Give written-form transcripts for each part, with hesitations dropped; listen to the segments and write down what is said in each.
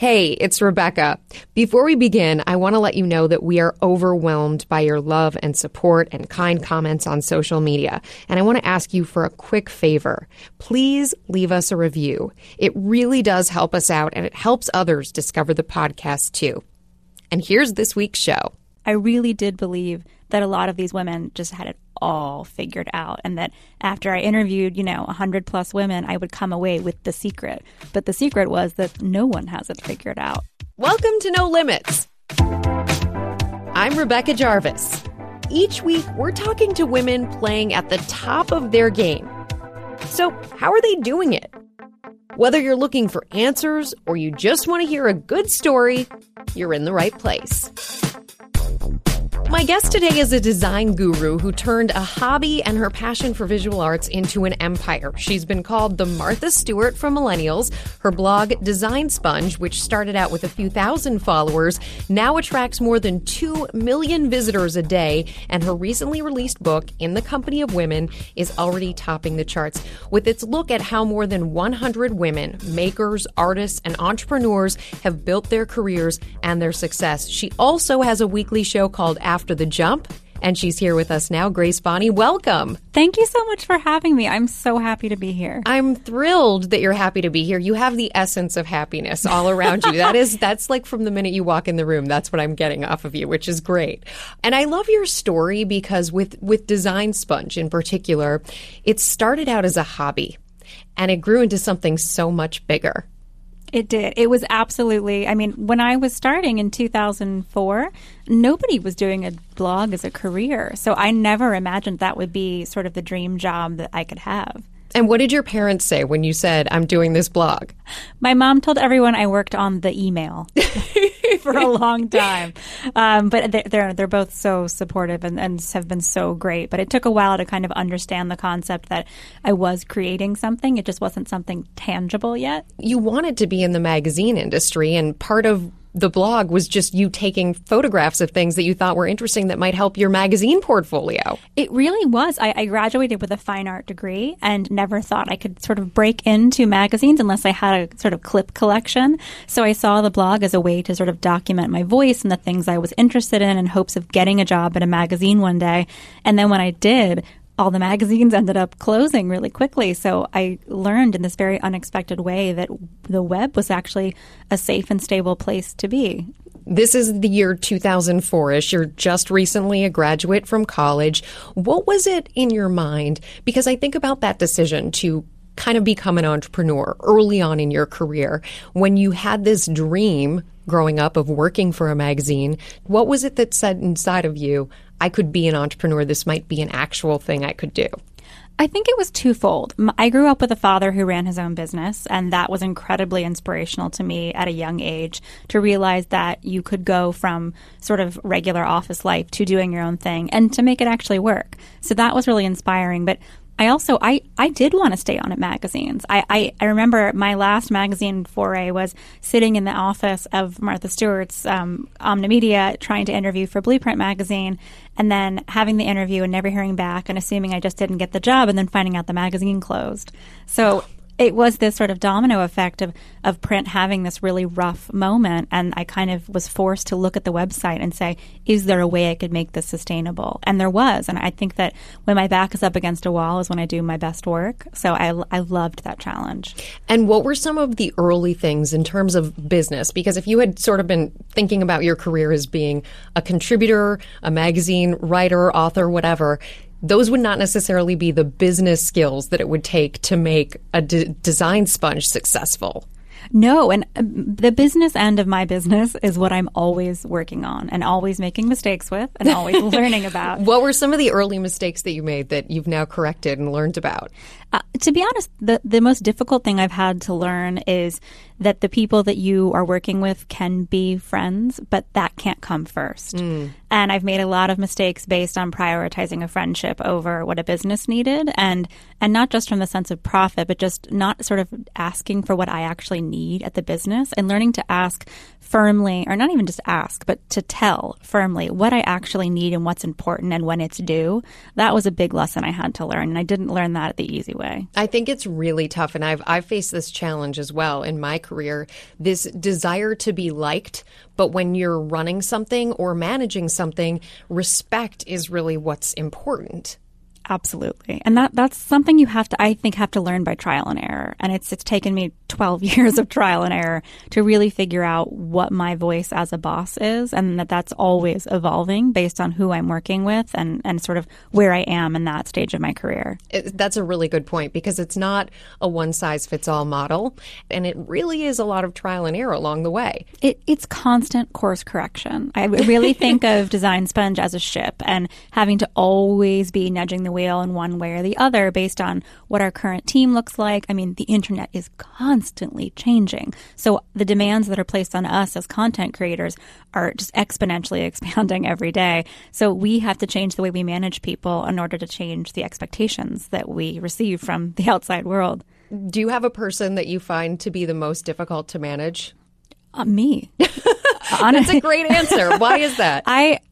Hey, it's Rebecca. Before we begin, I want to let you know that we are overwhelmed by your love and support and kind comments on social media. And I want to ask you for a quick favor. Please leave us a review. It really does help us out, and it helps others discover the podcast too. And here's this week's show. I really did believe that a lot of these women just had it all figured out, and that after I interviewed, 100 plus women, I would come away with the secret. But the secret was that no one has it figured out. Welcome to No Limits. I'm Rebecca Jarvis. Each week, we're talking to women playing at the top of their game. So, how are they doing it? Whether you're looking for answers or you just want to hear a good story, you're in the right place. My guest today is a design guru who turned a hobby and her passion for visual arts into an empire. She's been called the Martha Stewart for millennials. Her blog, Design Sponge, which started out with a few thousand followers, now attracts more than 2 million visitors a day. And her recently released book, In the Company of Women, is already topping the charts with its look at how more than 100 women, makers, artists, and entrepreneurs have built their careers and their success. She also has a weekly show called After the Jump, and she's here with us now. Grace Bonney, welcome. Thank you so much for having me. I'm so happy to be here. I'm thrilled that you're happy to be here. You have the essence of happiness all around you. That's like from the minute you walk in the room, that's what I'm getting off of you, which is great. And I love your story because with Design Sponge in particular, it started out as a hobby and it grew into something so much bigger. It did. It was absolutely, when I was starting in 2004, nobody was doing a blog as a career. So I never imagined that would be sort of the dream job that I could have. And what did your parents say when you said, I'm doing this blog? My mom told everyone I worked on the email for a long time. But they're both so supportive and have been so great. But it took a while to kind of understand the concept that I was creating something. It just wasn't something tangible yet. You wanted to be in the magazine industry, and part of the blog was just you taking photographs of things that you thought were interesting that might help your magazine portfolio. It really was. I graduated with a fine art degree and never thought I could sort of break into magazines unless I had a sort of clip collection. So I saw the blog as a way to sort of document my voice and the things I was interested in hopes of getting a job at a magazine one day. And then when I did, all the magazines ended up closing really quickly. So I learned in this very unexpected way that the web was actually a safe and stable place to be. This is the year 2004-ish. You're just recently a graduate from college. What was it in your mind? Because I think about that decision to kind of become an entrepreneur early on in your career. When you had this dream growing up of working for a magazine, what was it that said inside of you, I could be an entrepreneur, this might be an actual thing I could do? I think it was twofold. I grew up with a father who ran his own business, and that was incredibly inspirational to me at a young age to realize that you could go from sort of regular office life to doing your own thing and to make it actually work. So that was really inspiring. But I did want to stay on at magazines. I remember my last magazine foray was sitting in the office of Martha Stewart's Omnimedia trying to interview for Blueprint magazine, and then having the interview and never hearing back and assuming I just didn't get the job and then finding out the magazine closed. So it was this sort of domino effect of print having this really rough moment, and I kind of was forced to look at the website and say, is there a way I could make this sustainable? And there was, and I think that when my back is up against a wall is when I do my best work. So I loved that challenge. And what were some of the early things in terms of business? Because if you had sort of been thinking about your career as being a contributor, a magazine writer, author, whatever, those would not necessarily be the business skills that it would take to make a Design Sponge successful. No, and the business end of my business is what I'm always working on and always making mistakes with and always learning about. What were some of the early mistakes that you made that you've now corrected and learned about? To be honest, the most difficult thing I've had to learn is that the people that you are working with can be friends, but that can't come first. And I've made a lot of mistakes based on prioritizing a friendship over what a business needed, and not just from the sense of profit, but just not sort of asking for what I actually need at the business and learning to ask firmly, or not even just ask, but to tell firmly what I actually need and what's important and when it's due. That was a big lesson I had to learn, and I didn't learn that the easy way. way. I think it's really tough, and I've faced this challenge as well in my career, this desire to be liked, but when you're running something or managing something, respect is really what's important. Absolutely. And that's something you have to learn by trial and error. And it's taken me 12 years of trial and error to really figure out what my voice as a boss is, and that's always evolving based on who I'm working with and sort of where I am in that stage of my career. That's a really good point, because it's not a one-size-fits-all model, and it really is a lot of trial and error along the way. It's constant course correction. I really think of Design Sponge as a ship, and having to always be nudging the wheel in one way or the other based on what our current team looks like. I mean, the internet is constantly changing. So the demands that are placed on us as content creators are just exponentially expanding every day. So we have to change the way we manage people in order to change the expectations that we receive from the outside world. Do you have a person that you find to be the most difficult to manage? Me. That's a great answer. Why is that?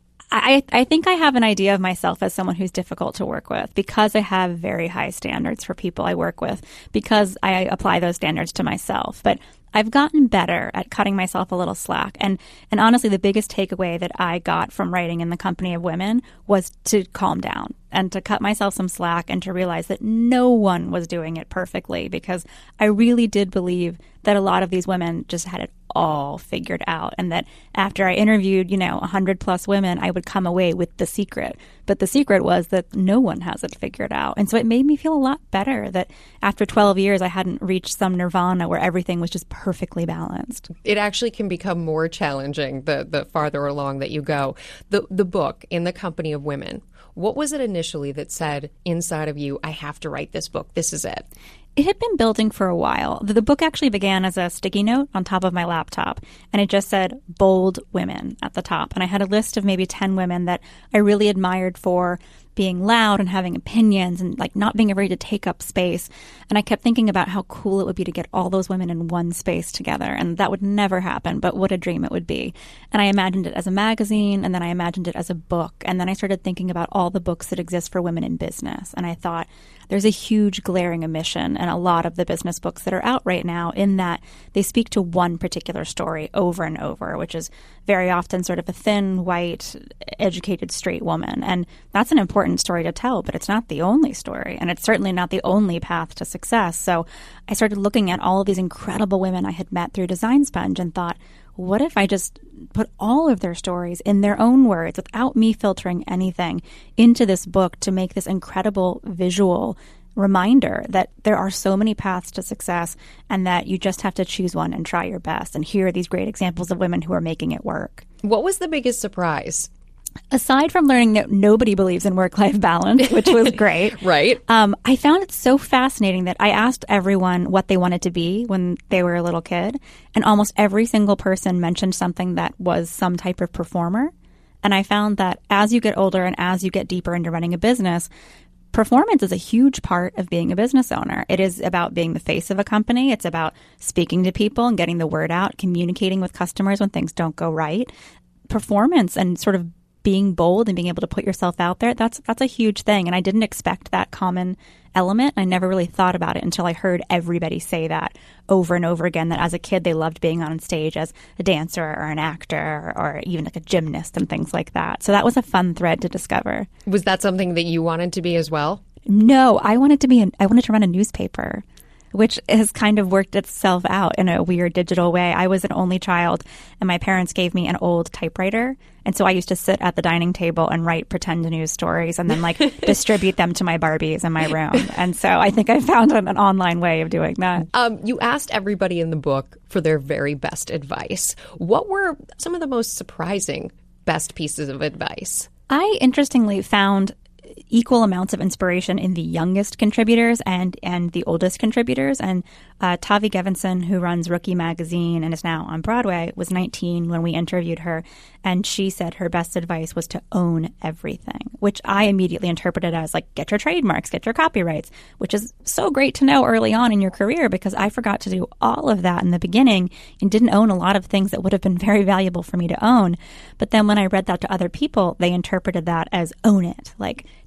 I think I have an idea of myself as someone who's difficult to work with because I have very high standards for people I work with, because I apply those standards to myself. But I've gotten better at cutting myself a little slack. And honestly, the biggest takeaway that I got from writing in the Company of Women was to calm down and to cut myself some slack and to realize that no one was doing it perfectly, because I really did believe that a lot of these women just had it all figured out, and that after I interviewed, 100 plus women, I would come away with the secret. But the secret was that no one has it figured out. And so it made me feel a lot better that after 12 years, I hadn't reached some nirvana where everything was just perfectly balanced. It actually can become more challenging the farther along that you go. The book, In the Company of Women, what was it initially that said inside of you, I have to write this book, this is it? It had been building for a while. The book actually began as a sticky note on top of my laptop, and it just said bold women at the top. And I had a list of maybe 10 women that I really admired for being loud and having opinions and like not being afraid to take up space. And I kept thinking about how cool it would be to get all those women in one space together. And that would never happen, but what a dream it would be. And I imagined it as a magazine, and then I imagined it as a book. And then I started thinking about all the books that exist for women in business. And I thought, there's a huge glaring omission in a lot of the business books that are out right now, in that they speak to one particular story over and over, which is very often sort of a thin, white, educated, straight woman. And that's an important story to tell, but it's not the only story. And it's certainly not the only path to success. So I started looking at all of these incredible women I had met through Design Sponge and thought, what if I just put all of their stories in their own words without me filtering anything into this book to make this incredible visual reminder that there are so many paths to success and that you just have to choose one and try your best. And here are these great examples of women who are making it work. What was the biggest surprise? Aside from learning that nobody believes in work-life balance, which was great, right? I found it so fascinating that I asked everyone what they wanted to be when they were a little kid, and almost every single person mentioned something that was some type of performer. And I found that as you get older and as you get deeper into running a business, performance is a huge part of being a business owner. It is about being the face of a company. It's about speaking to people and getting the word out, communicating with customers when things don't go right. Performance and sort of being bold and being able to put yourself out there, that's a huge thing. And I didn't expect that common element. I never really thought about it until I heard everybody say that over and over again, that as a kid, they loved being on stage as a dancer or an actor or even like a gymnast and things like that. So that was a fun thread to discover. Was that something that you wanted to be as well? No, I wanted to run a newspaper, which has kind of worked itself out in a weird digital way. I was an only child, and my parents gave me an old typewriter. And so I used to sit at the dining table and write pretend news stories and then distribute them to my Barbies in my room. And so I think I found an online way of doing that. You asked everybody in the book for their very best advice. What were some of the most surprising best pieces of advice? I interestingly found equal amounts of inspiration in the youngest contributors and the oldest contributors. And Tavi Gevinson, who runs Rookie Magazine and is now on Broadway, was 19 when we interviewed her. And she said her best advice was to own everything, which I immediately interpreted as like, get your trademarks, get your copyrights, which is so great to know early on in your career, because I forgot to do all of that in the beginning and didn't own a lot of things that would have been very valuable for me to own. But then when I read that to other people, they interpreted that as own it, like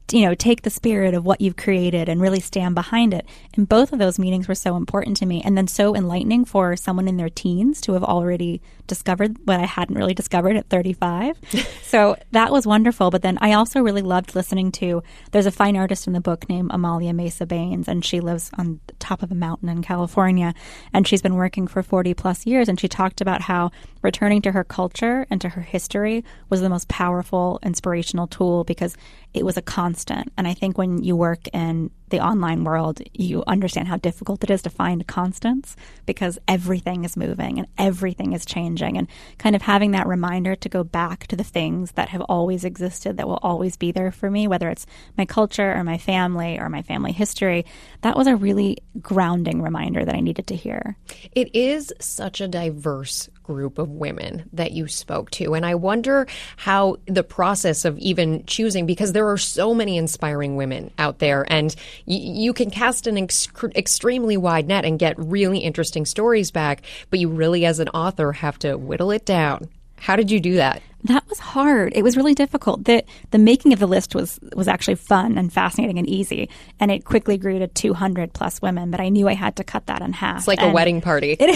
take the spirit of what you've created and really stand behind it. And both of those meetings were so important to me, and then so enlightening for someone in their teens to have already discovered what I hadn't really discovered at 35. So that was wonderful. But then I also really loved listening to, there's a fine artist in the book named Amalia Mesa Baines, and she lives on the top of a mountain in California, and she's been working for 40 plus years. And she talked about how returning to her culture and to her history was the most powerful, inspirational tool because it was a constant. And I think when you work in the online world, you understand how difficult it is to find constants because everything is moving and everything is changing. And kind of having that reminder to go back to the things that have always existed, that will always be there for me, whether it's my culture or my family history, that was a really grounding reminder that I needed to hear. It is such a diverse group of women that you spoke to. And I wonder how the process of even choosing, because there are so many inspiring women out there, and you can cast an extremely wide net and get really interesting stories back, but you really, as an author, have to whittle it down. How did you do that? That was hard. It was really difficult. The making of the list was actually fun and fascinating and easy, and it quickly grew to 200 plus women, but I knew I had to cut that in half. It's like a wedding party. It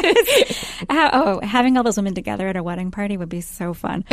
is. Having all those women together at a wedding party would be so fun.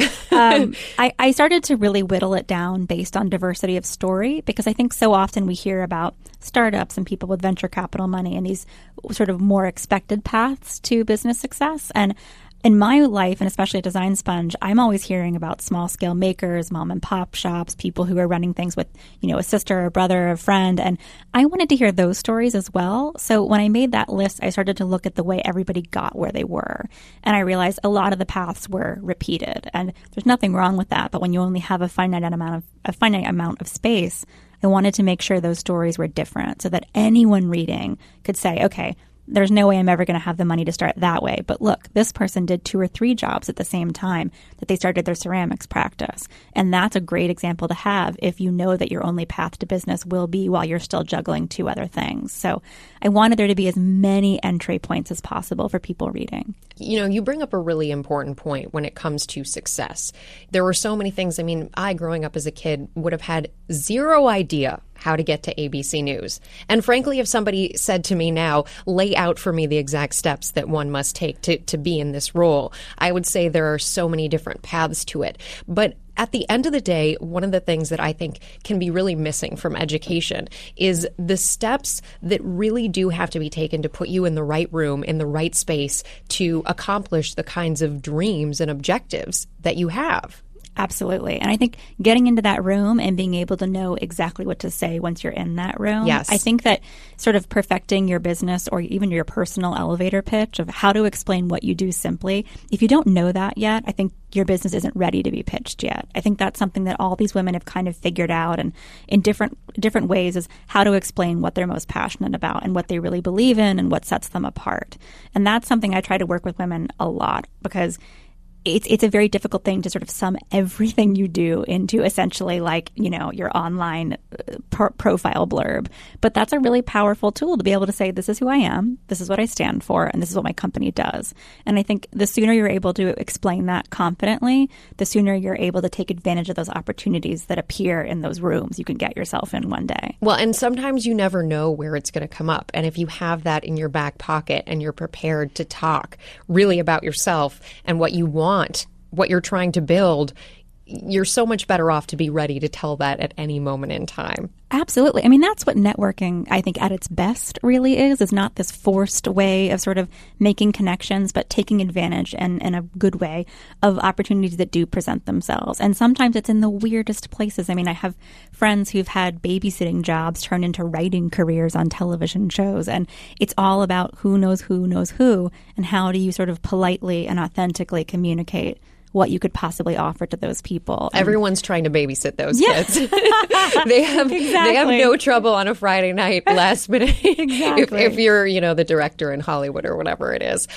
I started to really whittle it down based on diversity of story, because I think so often we hear about startups and people with venture capital money and these sort of more expected paths to business success. And in my life, and especially at Design Sponge, I'm always hearing about small-scale makers, mom-and-pop shops, people who are running things with, a sister, a brother, a friend. And I wanted to hear those stories as well. So when I made that list, I started to look at the way everybody got where they were. And I realized a lot of the paths were repeated. And there's nothing wrong with that. But when you only have a finite amount of space, I wanted to make sure those stories were different so that anyone reading could say, okay, there's no way I'm ever going to have the money to start that way. But look, this person did 2 or 3 jobs at the same time that they started their ceramics practice. And that's a great example to have if you know that your only path to business will be while you're still juggling 2 other things. So I wanted there to be as many entry points as possible for people reading. You bring up a really important point when it comes to success. There were so many things. I, growing up as a kid, would have had zero idea how to get to ABC News. And frankly, if somebody said to me now, lay out for me the exact steps that one must take to be in this role, I would say there are so many different paths to it. But at the end of the day, one of the things that I think can be really missing from education is the steps that really do have to be taken to put you in the right room, in the right space to accomplish the kinds of dreams and objectives that you have. Absolutely. And I think getting into that room and being able to know exactly what to say once you're in that room. Yes. I think that sort of perfecting your business or even your personal elevator pitch of how to explain what you do simply, if you don't know that yet, I think your business isn't ready to be pitched yet. I think that's something that all these women have kind of figured out, and in different ways, is how to explain what they're most passionate about and what they really believe in and what sets them apart. And that's something I try to work with women a lot, because it's a very difficult thing to sort of sum everything you do into essentially like, your online profile blurb. But that's a really powerful tool to be able to say, this is who I am, this is what I stand for, and this is what my company does. And I think the sooner you're able to explain that confidently, the sooner you're able to take advantage of those opportunities that appear in those rooms you can get yourself in one day. Well, and sometimes you never know where it's going to come up. And if you have that in your back pocket and you're prepared to talk really about yourself and what you want, what you're trying to build, you're so much better off to be ready to tell that at any moment in time. Absolutely. That's what networking, I think, at its best really is not this forced way of sort of making connections, but taking advantage and in a good way of opportunities that do present themselves. And sometimes it's in the weirdest places. I have friends who've had babysitting jobs turn into writing careers on television shows. And it's all about who knows who, and how do you sort of politely and authentically communicate what you could possibly offer to those people. Everyone's trying to babysit those kids. They have no trouble on a Friday night last minute. Exactly. if you're, the director in Hollywood or whatever it is.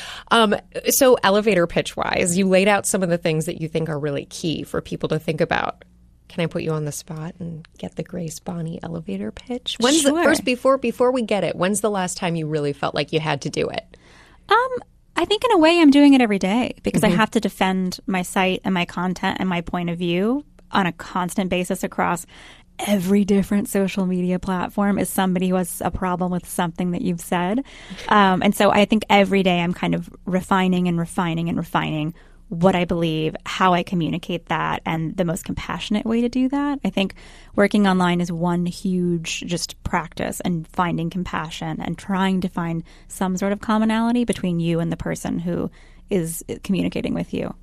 So elevator pitch wise, you laid out some of the things that you think are really key for people to think about. Can I put you on the spot and get the Grace Bonney elevator pitch? When's the first, before we get it, when's the last time you really felt like you had to do it? I think in a way I'm doing it every day because I have to defend my site and my content and my point of view on a constant basis across every different social media platform is somebody who has a problem with something that you've said. And so I think every day I'm kind of refining and refining and refining what I believe, how I communicate that, and the most compassionate way to do that. I think working online is one huge just practice and finding compassion and trying to find some sort of commonality between you and the person who is communicating with you.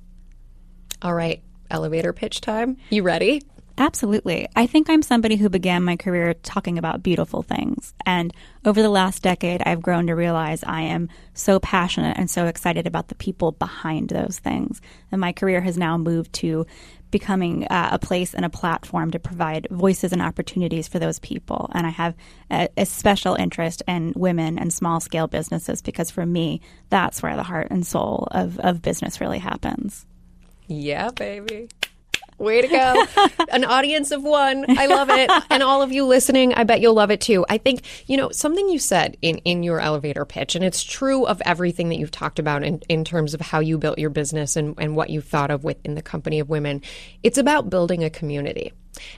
All right, elevator pitch time. You ready? Absolutely. I think I'm somebody who began my career talking about beautiful things. And over the last decade, I've grown to realize I am so passionate and so excited about the people behind those things. And my career has now moved to becoming a place and a platform to provide voices and opportunities for those people. And I have a special interest in women and small-scale businesses because for me, that's where the heart and soul of business really happens. Yeah, baby. Way to go. An audience of one. I love it. And all of you listening, I bet you'll love it too. I think, something you said in your elevator pitch, and it's true of everything that you've talked about in terms of how you built your business and what you thought of within the Company of Women. It's about building a community.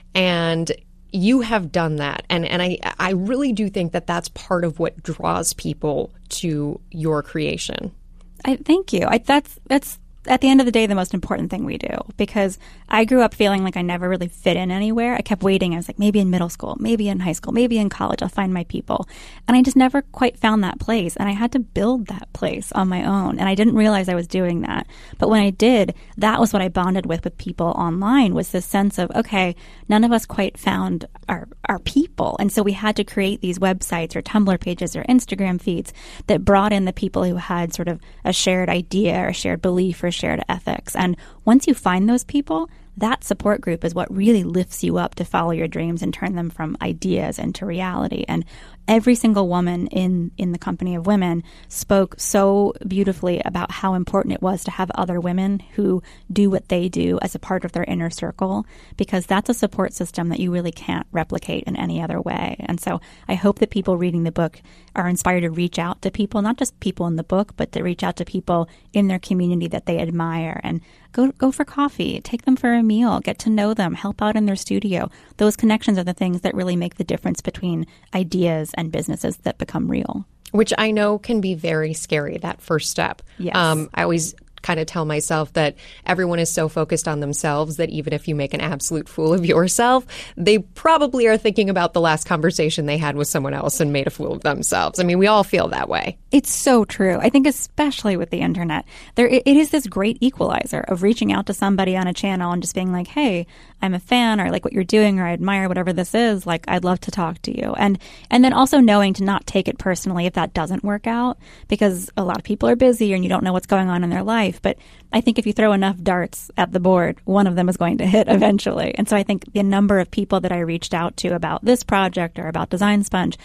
And you have done that. And I really do think that that's part of what draws people to your creation. Thank you. That's at the end of the day, the most important thing we do, because I grew up feeling like I never really fit in anywhere. I kept waiting. I was like, maybe in middle school, maybe in high school, maybe in college, I'll find my people. And I just never quite found that place. And I had to build that place on my own. And I didn't realize I was doing that. But when I did, that was what I bonded with people online, was this sense of, okay, none of us quite found our people. And so we had to create these websites or Tumblr pages or Instagram feeds that brought in the people who had sort of a shared idea or a shared belief or shared ethics. And once you find those people, that support group is what really lifts you up to follow your dreams and turn them from ideas into reality. And every single woman in the Company of Women spoke so beautifully about how important it was to have other women who do what they do as a part of their inner circle, because that's a support system that you really can't replicate in any other way. And so I hope that people reading the book are inspired to reach out to people, not just people in the book, but to reach out to people in their community that they admire, and go for coffee, take them for a meal, get to know them, help out in their studio. Those connections are the things that really make the difference between ideas and businesses that become real. Which I know can be very scary, that first step. Yes. I always kind of tell myself that everyone is so focused on themselves that even if you make an absolute fool of yourself, they probably are thinking about the last conversation they had with someone else and made a fool of themselves. I mean, we all feel that way. It's so true. I think especially with the internet, it is this great equalizer of reaching out to somebody on a channel and just being like, hey, I'm a fan, or I like what you're doing, or I admire whatever this is. Like, I'd love to talk to you. And then also knowing to not take it personally if that doesn't work out, because a lot of people are busy and you don't know what's going on in their life. But I think if you throw enough darts at the board, one of them is going to hit eventually. And so I think the number of people that I reached out to about this project or about Design Sponge,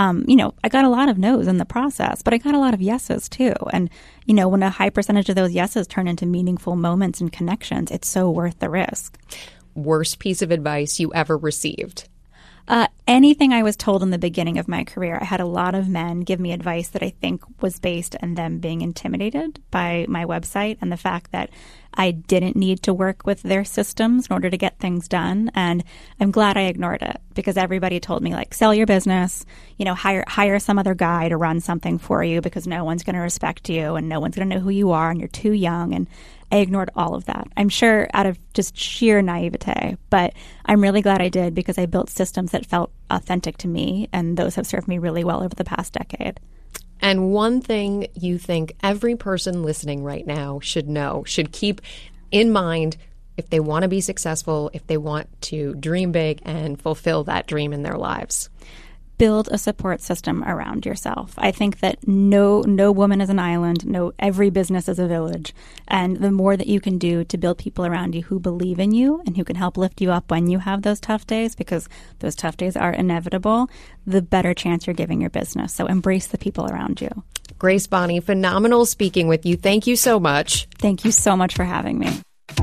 I got a lot of no's in the process, but I got a lot of yeses too. And, when a high percentage of those yeses turn into meaningful moments and connections, it's so worth the risk. Worst piece of advice you ever received? Anything I was told in the beginning of my career. I had a lot of men give me advice that I think was based on them being intimidated by my website and the fact that I didn't need to work with their systems in order to get things done. And I'm glad I ignored it, because everybody told me, like, sell your business, hire some other guy to run something for you, because no one's going to respect you and no one's going to know who you are and you're too young. And I ignored all of that, I'm sure out of just sheer naivete. But I'm really glad I did, because I built systems that felt authentic to me, and those have served me really well over the past decade. And one thing you think every person listening right now should know, should keep in mind if they want to be successful, if they want to dream big and fulfill that dream in their lives? Build a support system around yourself. I think that no woman is an island. Every business is a village. And the more that you can do to build people around you who believe in you and who can help lift you up when you have those tough days, because those tough days are inevitable, the better chance you're giving your business. So embrace the people around you. Grace Bonney, phenomenal speaking with you. Thank you so much. Thank you so much for having me.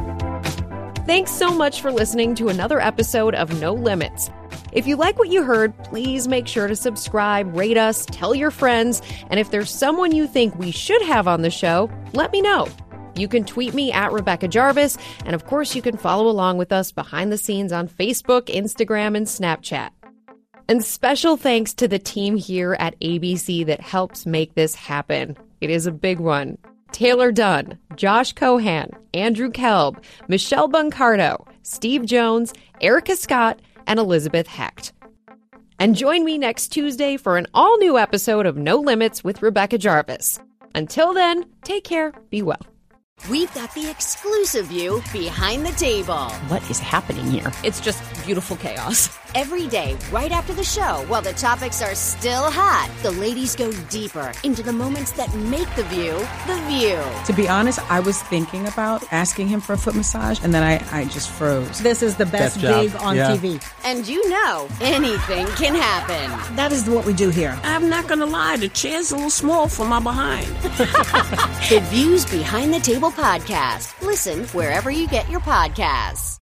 Thanks so much for listening to another episode of No Limits. If you like what you heard, please make sure to subscribe, rate us, tell your friends, and if there's someone you think we should have on the show, let me know. You can tweet me at Rebecca Jarvis, and of course you can follow along with us behind the scenes on Facebook, Instagram, and Snapchat. And special thanks to the team here at ABC that helps make this happen. It is a big one. Taylor Dunn, Josh Cohan, Andrew Kelb, Michelle Buncardo, Steve Jones, Erica Scott, and Elizabeth Hecht. And join me next Tuesday for an all-new episode of No Limits with Rebecca Jarvis. Until then, take care, be well. We've got the exclusive view behind the table. What is happening here? It's just beautiful chaos. Every day, right after the show, while the topics are still hot, the ladies go deeper into the moments that make The View, The View. To be honest, I was thinking about asking him for a foot massage, and then I just froze. This is the best gig on TV. And you know, anything can happen. That is what we do here. I'm not going to lie, the chair's a little small for my behind. The Views Behind the Table podcast. Listen wherever you get your podcasts.